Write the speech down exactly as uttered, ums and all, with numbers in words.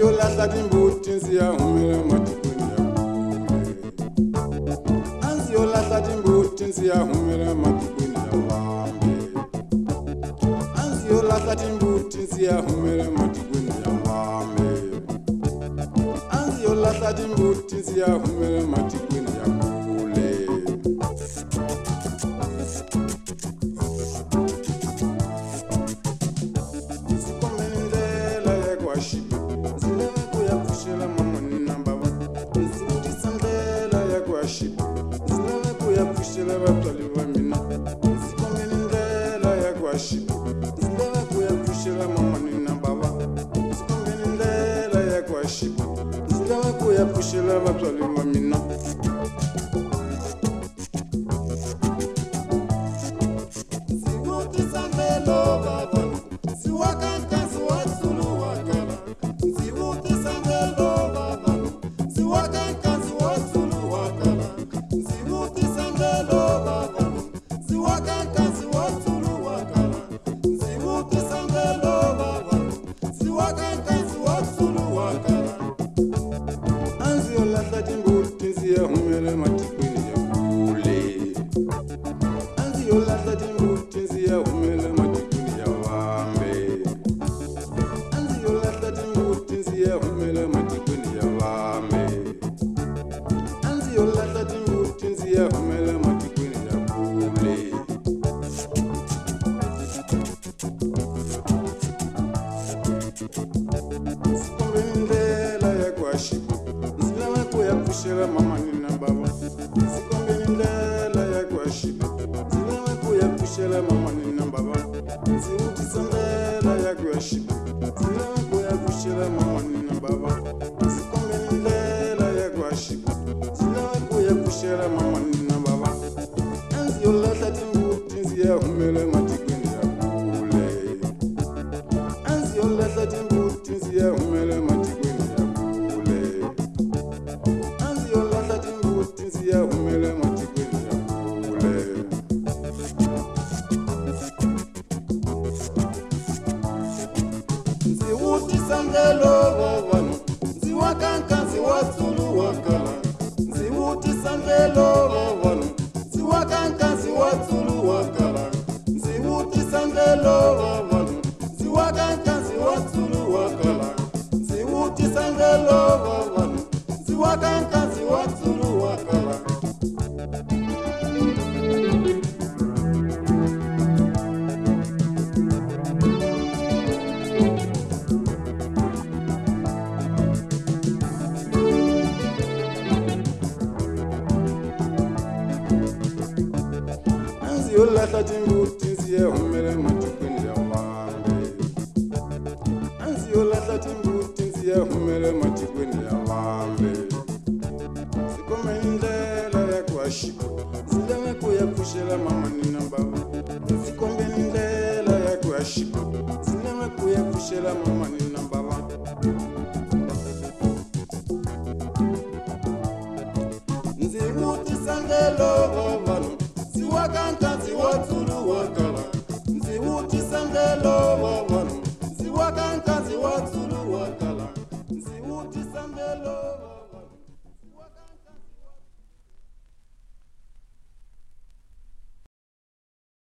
yolahla timbuti nsiyahumela matikweni ya kule. Anzi yolahla timbuti nsiyahumela matikweni ya wambe. Anzi yolahla timbuti nsiyahumela matikweni ya wambe. Anzi yolahla timbuti nsiyahumela matikweni ya kule. Pushela batwali wa mina. Sivuti sandelo baba, siwakanka siwatsulu wakala. Sivuti sandelo baba, siwakanka siwatsulu wakala. Sivuti sandelo baba, siwakanka siwatsulu wakala. Sivuti sandelo baba, siwakanka siwatsulu wakala. Anzi yolahla timbuti nsiyahumela matikweni ya kule. Anzi yolahla timbuti nsiyahumela matikweni ya wambe. Anzi yolahla timbuti nsiyahumela matikweni ya wambe. Anzi yolahla timbuti nsiyahumela matikweni ya kule. Sikombeni ndlela ya kwashipa. Pushela mama nina baba. Sikombeni ndlela ya kwashipa. Zilewe kuya pushela mama nina baba. Ziuti sandela ya kwashipa. Zilewe kuya pushela mama nina baba. Sikombeni ndlela ya kwashipa. Zilewe kuya pushela mama nina baba. Anzi yolahla timbuti nsiyahumela matikweni ya kule. Anzi yolahla timbuti nsiyahumela matikweni ya kule. Humela matikweni ya kule. Nziwuti sandelo wawanu, nziwakanka nziwatsulu wakala. Nziwuti sandelo wawanu, nziwakanka nziwatsulu wakala. Nziwuti sandelo wawanu, nziwakanka nziwatsulu wakala. Nziwuti sandelo wawanu, nziwakanka nziwatsulu wakala. Anzi yolahla timbuti nsiyahumela matikweni ya wambe. Anzi yolahla timbuti nsiyahumela matikweni ya wambe. Sikombeni ndlela ya kwashipa. Zilewe kuya pushela mama nina baba. Sikombeni ndlela ya kwashipa. Zilewe kuya pushela mama nina baba.